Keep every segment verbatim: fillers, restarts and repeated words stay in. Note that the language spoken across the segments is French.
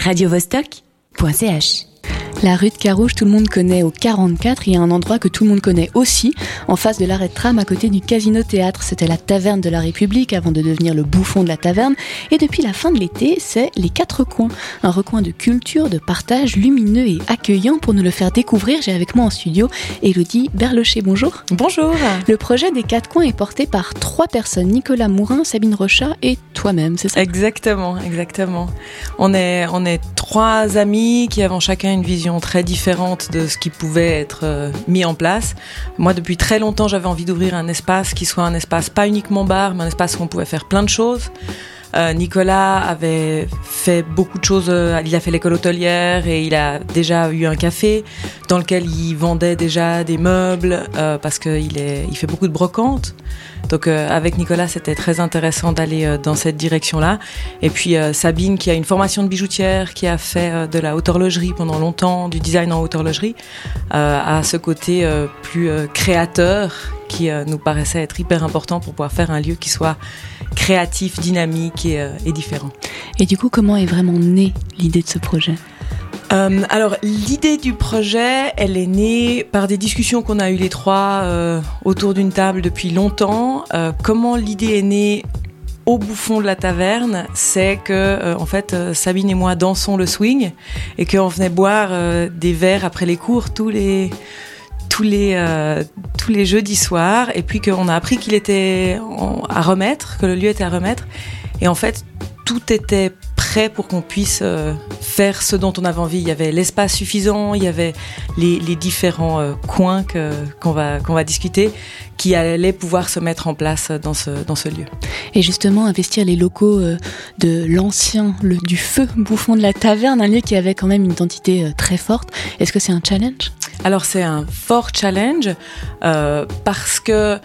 radio vostok point c h. La rue de Carouge, tout le monde connaît au quarante-quatre. Il y a un endroit que tout le monde connaît aussi, en face de l'arrêt de tram, à côté du Casino Théâtre. C'était la taverne de la République avant de devenir le bouffon de la taverne. Et depuis la fin de l'été, c'est les Quatre Coins. Un recoin de culture, de partage, lumineux et accueillant. Pour nous le faire découvrir, j'ai avec moi en studio Élodie Berlocher. Bonjour. Bonjour. Le projet des Quatre Coins est porté par trois personnes, Nicolas Mourin, Sabine Rochat et toi-même, c'est ça? Exactement, exactement. On est, on est trois amis qui avons chacun une vision très différente de ce qui pouvait être euh, mis en place. Moi, depuis très longtemps, j'avais envie d'ouvrir un espace qui soit un espace pas uniquement bar, mais un espace où on pouvait faire plein de choses. Euh, Nicolas avait fait beaucoup de choses. Euh, il a fait l'école hôtelière et il a déjà eu un café dans lequel il vendait déjà des meubles euh, parce qu'il est, il fait beaucoup de brocantes. Donc euh, avec Nicolas, c'était très intéressant d'aller euh, dans cette direction-là. Et puis euh, Sabine, qui a une formation de bijoutière, qui a fait euh, de la haute horlogerie pendant longtemps, du design en haute horlogerie, euh, a ce côté euh, plus euh, créateur qui euh, nous paraissait être hyper important pour pouvoir faire un lieu qui soit créatif, dynamique et, euh, et différent. Et du coup, comment est vraiment née l'idée de ce projet ? Euh, alors, l'idée du projet, elle est née par des discussions qu'on a eues les trois euh, autour d'une table depuis longtemps. Euh, comment l'idée est née au bouffon de la taverne, c'est que euh, en fait euh, Sabine et moi dansons le swing et qu'on venait boire euh, des verres après les cours tous les tous les euh, tous les jeudis soirs, et puis qu'on a appris qu'il était en, à remettre, que le lieu était à remettre, et en fait tout était prêt pour qu'on puisse euh, faire ce dont on avait envie. Il y avait l'espace suffisant, il y avait les, les différents euh, coins que, qu'on va, qu'on va discuter, qui allaient pouvoir se mettre en place dans ce, dans ce lieu. Et justement, investir les locaux euh, de l'ancien, le, du feu bouffon de la taverne, un lieu qui avait quand même une identité euh, très forte, est-ce que c'est un challenge ? Alors c'est un fort challenge euh, parce que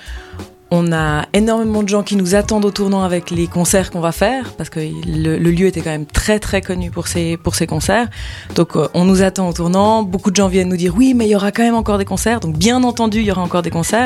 on a énormément de gens qui nous attendent au tournant avec les concerts qu'on va faire, parce que le, le lieu était quand même très très connu pour ses, pour ses concerts. Donc euh, on nous attend au tournant, beaucoup de gens viennent nous dire oui mais il y aura quand même encore des concerts, donc bien entendu il y aura encore des concerts.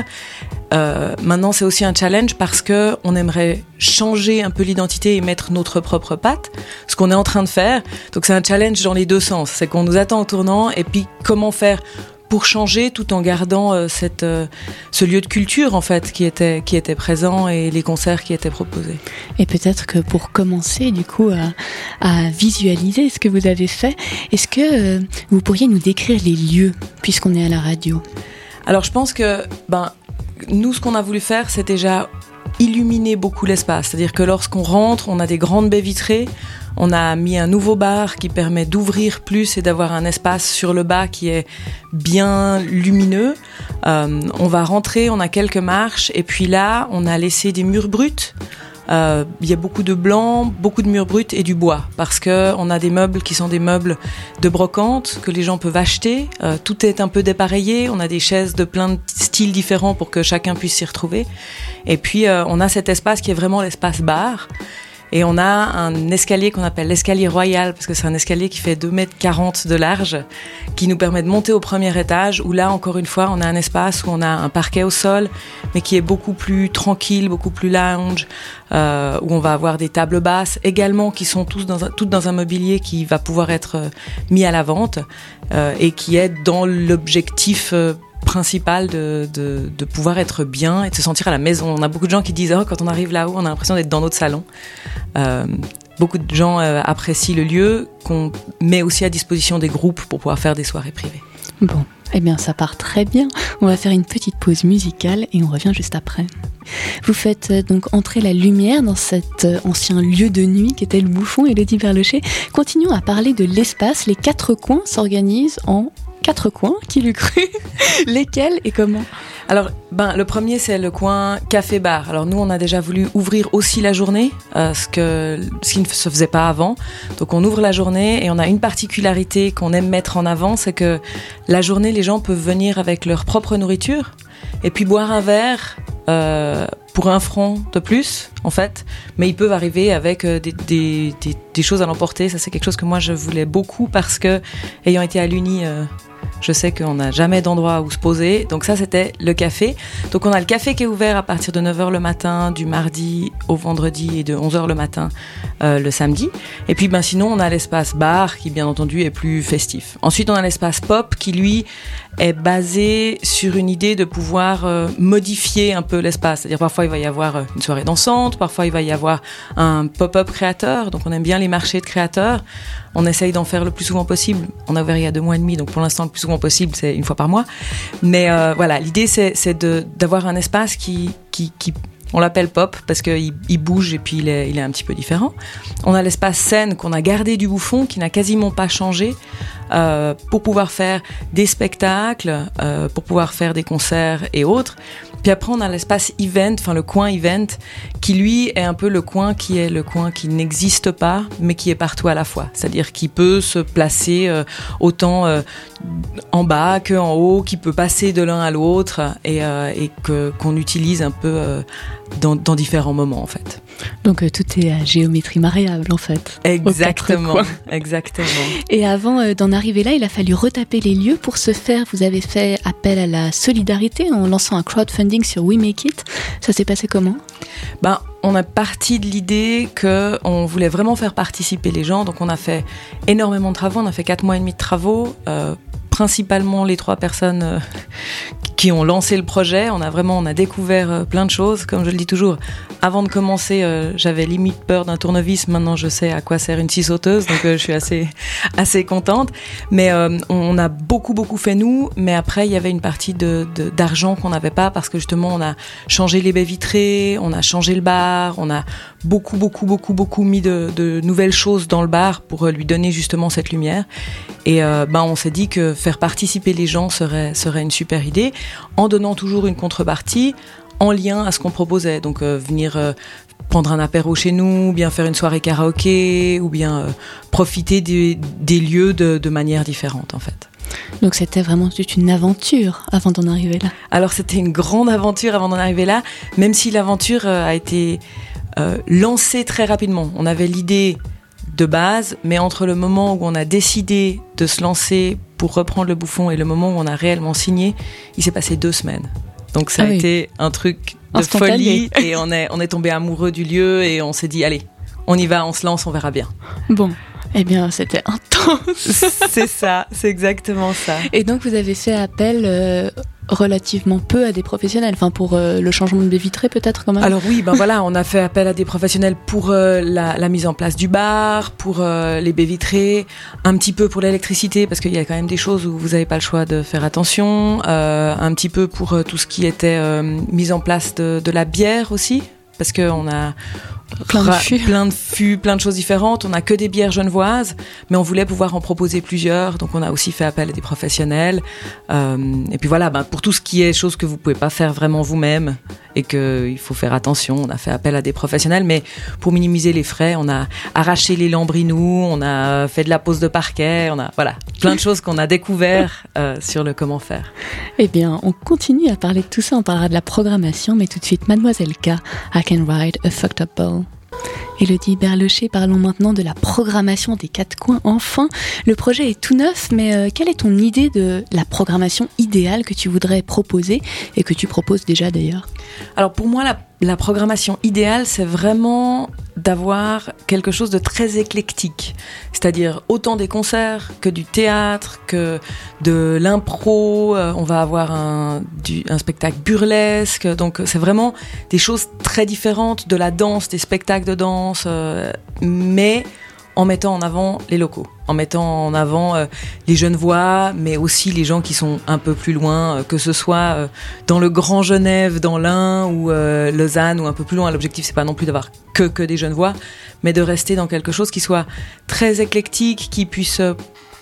Euh, maintenant c'est aussi un challenge parce que on aimerait changer un peu l'identité et mettre notre propre patte, ce qu'on est en train de faire. Donc c'est un challenge dans les deux sens, c'est qu'on nous attend au tournant et puis comment faire pour changer tout en gardant euh, cette, euh, ce lieu de culture en fait qui était, qui était présent et les concerts qui étaient proposés. Et peut-être que pour commencer du coup à, à visualiser ce que vous avez fait, est-ce que euh, vous pourriez nous décrire les lieux puisqu'on est à la radio ? Alors je pense que ben, nous ce qu'on a voulu faire c'est déjà illuminer beaucoup l'espace, c'est-à-dire que lorsqu'on rentre on a des grandes baies vitrées. On a mis un nouveau bar qui permet d'ouvrir plus et d'avoir un espace sur le bas qui est bien lumineux. Euh, on va rentrer, on a quelques marches et puis là, on a laissé des murs bruts. Euh, il y a beaucoup de blanc, beaucoup de murs bruts et du bois parce que on a des meubles qui sont des meubles de brocante que les gens peuvent acheter. Euh, tout est un peu dépareillé. On a des chaises de plein de styles différents pour que chacun puisse s'y retrouver. Et puis, euh, on a cet espace qui est vraiment l'espace bar. Et on a un escalier qu'on appelle l'escalier royal, parce que c'est un escalier qui fait deux mètres quarante de large, qui nous permet de monter au premier étage, où là, encore une fois, on a un espace où on a un parquet au sol, mais qui est beaucoup plus tranquille, beaucoup plus lounge, euh, où on va avoir des tables basses, également, qui sont tous dans un, toutes dans un mobilier qui va pouvoir être euh, mis à la vente, euh, et qui est dans l'objectif euh, principal de, de, de pouvoir être bien et de se sentir à la maison. On a beaucoup de gens qui disent oh, quand on arrive là-haut, on a l'impression d'être dans notre salon. Euh, beaucoup de gens euh, apprécient le lieu, qu'on met aussi à disposition des groupes pour pouvoir faire des soirées privées. Bon, eh bien ça part très bien. On va faire une petite pause musicale et on revient juste après. Vous faites euh, donc entrer la lumière dans cet euh, ancien lieu de nuit qui était le bouffon, Élodie Berlocher. Continuons à parler de l'espace. Les Quatre Coins s'organisent en quatre coins, qui l'eût cru. Lesquels et comment ? Alors, ben, le premier, c'est le coin café-bar. Alors, nous, on a déjà voulu ouvrir aussi la journée, euh, ce, que, ce qui ne se faisait pas avant. Donc, on ouvre la journée et on a une particularité qu'on aime mettre en avant, c'est que la journée, les gens peuvent venir avec leur propre nourriture et puis boire un verre euh, pour un franc de plus, en fait, mais ils peuvent arriver avec euh, des, des, des, des choses à l'emporter. Ça, c'est quelque chose que moi, je voulais beaucoup parce que, ayant été à l'Uni, euh, je sais qu'on n'a jamais d'endroit où se poser. Donc ça, c'était le café. Donc on a le café qui est ouvert à partir de neuf heures le matin, du mardi au vendredi, et de onze heures le matin euh, le samedi. Et puis ben, sinon, on a l'espace bar qui, bien entendu, est plus festif. Ensuite, on a l'espace pop qui, lui, est basé sur une idée de pouvoir euh, modifier un peu l'espace. C'est-à-dire parfois il va y avoir une soirée dansante, parfois il va y avoir un pop-up créateur, donc on aime bien les marchés de créateurs. On essaye d'en faire le plus souvent possible. On a ouvert il y a deux mois et demi, donc pour l'instant le plus souvent possible c'est une fois par mois. Mais euh, voilà, l'idée c'est, c'est de, d'avoir un espace qui, qui, qui on l'appelle pop parce qu'il il bouge et puis il est, il est un petit peu différent. On a l'espace scène qu'on a gardé du Bouffon, qui n'a quasiment pas changé, euh, pour pouvoir faire des spectacles, euh, pour pouvoir faire des concerts et autres. Puis après, on a l'espace event, enfin le coin event, qui lui est un peu le coin qui est le coin qui n'existe pas, mais qui est partout à la fois. C'est-à-dire qu'il peut se placer euh, autant euh, en bas qu'en haut, qui peut passer de l'un à l'autre et, euh, et que, qu'on utilise un peu euh, dans, dans différents moments en fait. Donc euh, tout est à géométrie variable en fait. Exactement, exactement. Et avant euh, d'en arriver là, il a fallu retaper les lieux. Pour ce faire, vous avez fait appel à la solidarité en lançant un crowdfunding sur We Make It. Ça s'est passé comment ? Ben, on a parti de l'idée qu'on voulait vraiment faire participer les gens. Donc on a fait énormément de travaux. On a fait quatre mois et demi de travaux. Euh, principalement les trois personnes euh, qui ont lancé le projet. On a vraiment on a découvert euh, plein de choses. Comme je le dis toujours, avant de commencer, euh, j'avais limite peur d'un tournevis. Maintenant, je sais à quoi sert une scie sauteuse, donc euh, je suis assez assez contente. Mais euh, on a beaucoup beaucoup fait nous. Mais après, il y avait une partie de, de d'argent qu'on n'avait pas parce que justement, on a changé les baies vitrées, on a changé le bar, on a beaucoup beaucoup beaucoup beaucoup mis de, de nouvelles choses dans le bar pour lui donner justement cette lumière. Et euh, ben on s'est dit que faire participer les gens serait serait une super idée, en donnant toujours une contrepartie en lien à ce qu'on proposait. Donc euh, venir euh, prendre un apéro chez nous, ou bien faire une soirée karaoké, ou bien euh, profiter des, des lieux de, de manière différente en fait. Donc c'était vraiment toute une aventure avant d'en arriver là. Alors c'était une grande aventure avant d'en arriver là, même si l'aventure euh, a été euh, lancée très rapidement. On avait l'idée de base, mais entre le moment où on a décidé de se lancer pour reprendre le Bouffon et le moment où on a réellement signé, il s'est passé deux semaines. Donc ça ah a oui. été un truc de folie et on est, on est tombé amoureux du lieu et on s'est dit allez, on y va, on se lance, on verra bien. Bon, eh bien c'était intense. C'est ça, c'est exactement ça. Et donc vous avez fait appel euh, relativement peu à des professionnels, enfin pour euh, le changement de baie vitrée peut-être quand même. Alors oui, ben voilà, on a fait appel à des professionnels pour euh, la, la mise en place du bar, pour euh, les baies vitrées, un petit peu pour l'électricité parce qu'il y a quand même des choses où vous n'avez pas le choix de faire attention, euh, un petit peu pour euh, tout ce qui était euh, mise en place de, de la bière aussi, parce qu'on a plein de fûts, plein de fûts, plein de choses différentes. On n'a que des bières genevoises, mais on voulait pouvoir en proposer plusieurs. Donc on a aussi fait appel à des professionnels. Euh, et puis voilà, ben, pour tout ce qui est choses que vous pouvez pas faire vraiment vous-même et qu'il faut faire attention, on a fait appel à des professionnels. Mais pour minimiser les frais, on a arraché les lambris-nous, on a fait de la pose de parquet, on a voilà plein de choses qu'on a découvert euh, sur le comment faire. Eh bien, on continue à parler de tout ça. On parlera de la programmation, mais tout de suite, Mademoiselle K, I Can Ride a Fucked Up Ball. Élodie Berlecher, parlons maintenant de la programmation des Quatre Coins. Enfin, le projet est tout neuf, mais euh, quelle est ton idée de la programmation idéale que tu voudrais proposer et que tu proposes déjà d'ailleurs ? Alors pour moi, la, la programmation idéale, c'est vraiment d'avoir quelque chose de très éclectique. C'est-à-dire autant des concerts que du théâtre, que de l'impro. Euh, on va avoir un, du, un spectacle burlesque. Donc c'est vraiment des choses très différentes, de la danse, des spectacles de danse, euh, mais en mettant en avant les locaux, en mettant en avant euh, les Genevois, mais aussi les gens qui sont un peu plus loin, euh, que ce soit euh, dans le Grand Genève, dans l'Ain ou euh, Lausanne ou un peu plus loin. L'objectif, c'est pas non plus d'avoir que que des Genevois, mais de rester dans quelque chose qui soit très éclectique, qui puisse euh,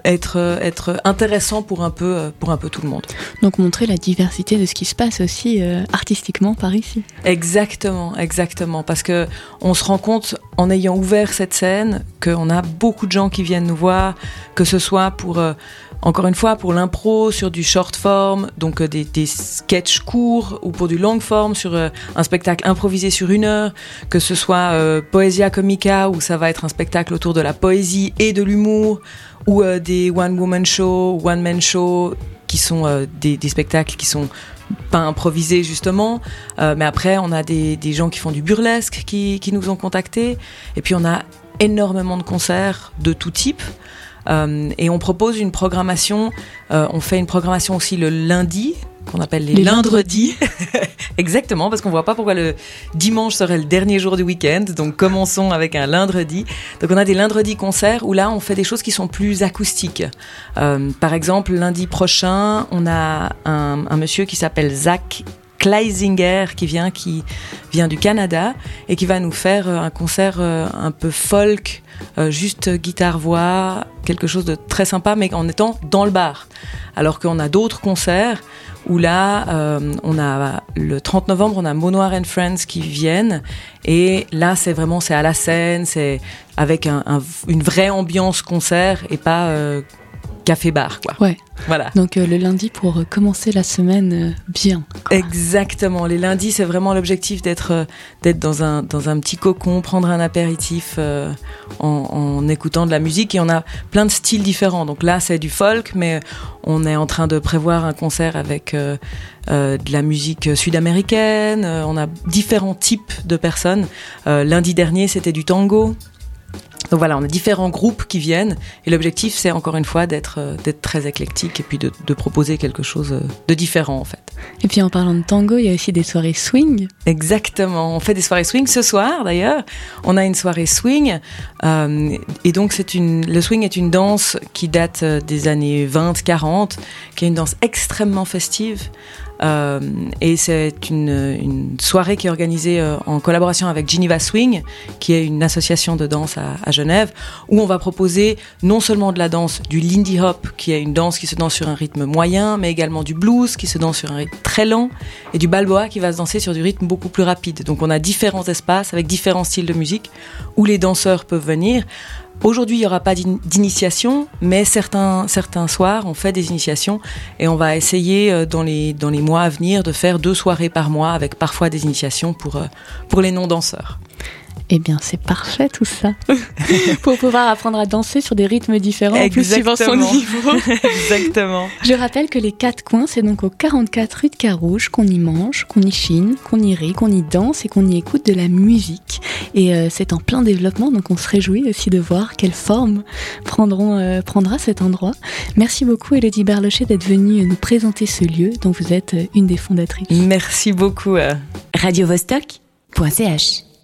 être, être intéressant pour un, peu, pour un peu tout le monde. Donc montrer la diversité de ce qui se passe aussi euh, artistiquement par ici. Exactement, exactement. Parce qu'on se rend compte, en ayant ouvert cette scène, qu'on a beaucoup de gens qui viennent nous voir, que ce soit pour... Euh, Encore une fois, pour l'impro, sur du short form, donc euh, des, des sketchs courts, ou pour du long form, sur euh, un spectacle improvisé sur une heure, que ce soit euh, Poesia Comica, où ça va être un spectacle autour de la poésie et de l'humour, ou euh, des one-woman show, one-man show, qui sont euh, des, des spectacles qui sont pas improvisés justement, euh, mais après on a des, des gens qui font du burlesque qui, qui nous ont contactés, et puis on a énormément de concerts de tout type. Euh, et on propose une programmation, euh, on fait une programmation aussi le lundi, qu'on appelle les, les lundredis. Exactement, parce qu'on voit pas pourquoi le dimanche serait le dernier jour du week-end, donc commençons avec un lundi. Donc on a des lundredis concerts où là on fait des choses qui sont plus acoustiques. Euh, par exemple, lundi prochain, on a un, un monsieur qui s'appelle Zach Kleisinger qui vient, qui vient du Canada et qui va nous faire un concert un peu folk, euh, juste guitare-voix, quelque chose de très sympa, mais en étant dans le bar. Alors qu'on a d'autres concerts où là, euh, on a le trente novembre, on a Monoir and Friends qui viennent, et là c'est vraiment c'est à la scène, c'est avec un, un, une vraie ambiance concert et pas euh, café-bar, quoi. Ouais. Voilà. Donc euh, le lundi pour euh, commencer la semaine euh, bien. Quoi. Exactement. Les lundis, c'est vraiment l'objectif d'être euh, d'être dans un dans un petit cocon, prendre un apéritif euh, en, en écoutant de la musique. Et on a plein de styles différents. Donc là, c'est du folk, mais on est en train de prévoir un concert avec euh, euh, de la musique sud-américaine. Euh, on a différents types de personnes. Euh, lundi dernier, c'était du tango. Donc voilà, on a différents groupes qui viennent, et l'objectif c'est encore une fois d'être, euh, d'être très éclectique et puis de, de proposer quelque chose de différent en fait. Et puis en parlant de tango, il y a aussi des soirées swing. Exactement, on fait des soirées swing ce soir d'ailleurs. On a une soirée swing, euh, et donc c'est une, le swing est une danse qui date des années vingt quarante, qui est une danse extrêmement festive. Euh, et c'est une, une soirée qui est organisée euh, en collaboration avec Geneva Swing, qui est une association de danse à, à Genève, où on va proposer non seulement de la danse du Lindy Hop, qui est une danse qui se danse sur un rythme moyen, mais également du blues qui se danse sur un rythme très lent, et du balboa qui va se danser sur du rythme beaucoup plus rapide. Donc on a différents espaces avec différents styles de musique où les danseurs peuvent venir. Aujourd'hui, il n'y aura pas d'initiation, mais certains, certains soirs, on fait des initiations, et on va essayer dans les, dans les mois à venir de faire deux soirées par mois avec parfois des initiations pour, pour les non-danseurs. Eh bien, c'est parfait tout ça. Pour pouvoir apprendre à danser sur des rythmes différents, en plus suivant son niveau. Exactement. Je rappelle que les Quatre Coins, c'est donc au quarante-quatre rue de Carouge qu'on y mange, qu'on y chine, qu'on y rit, qu'on y danse et qu'on y écoute de la musique. Et euh, c'est en plein développement, donc on se réjouit aussi de voir quelle forme prendront, euh, prendra cet endroit. Merci beaucoup Élodie Berlocher d'être venue nous présenter ce lieu dont vous êtes une des fondatrices. Merci beaucoup. radio vostok point c h